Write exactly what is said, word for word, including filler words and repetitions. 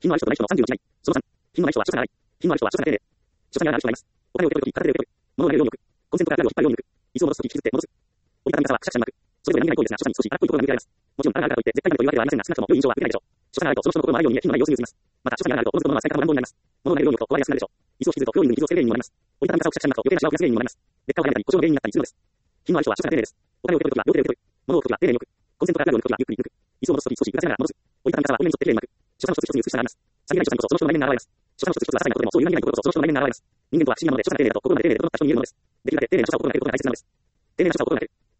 品のある人とない人のさんじゅうの違い。そのさん、品のない人は所作が荒い。品のある人は所作が丁寧。所作がある人がいます。お金を受け取るとき、片手で受け取る。物を投げるように置く。コンセントから手を引っ張るように抜く。椅子を戻すとき、引きずって戻す。折りたたみ傘はくしゃくしゃに巻く。それぞれ何気ない行為ですが、所作に少し荒っぽいところが見受けられます。もちろん、あるあるからといって絶対なるというわけではありませんが、少なくとも良い印象は受けないでしょう。所作があると、その人の心もあるように見え、品のない様子に映ります。また、所作があると、おのずと物は使い方も乱暴になります。物を投げるように置くと、壊れやすくなるでしょう。椅子を引きずると、不用意に傷をつける原因にもなります。折りたたみ傘をくしゃくしゃに巻くと、余計なシワを増やす原因にもなります。劣化を早めたり、故障の原因になったりするのです。品のある人は所作が丁寧です。お金を受け取るときは両手で受け取る。物を置くときは丁寧に置く。コンセントから手を抜くときはゆっくり抜く。椅子を戻すとき少し浮かせながら戻す。折りたたみ傘は表面に沿ってきれいに巻く。所作の一つ一つに美しさがあります。さりげない所作にこそその人の内面が現れます。所作の一つ一つは些細なことでも、そういう何気ないことこそその人の内面が現れます。人間とは不思議なので、所作が丁寧だと心まで丁寧で整った人に見えるのです。できるだけ丁寧な所作を心がけることが大切なのです。丁寧な所作を心がける。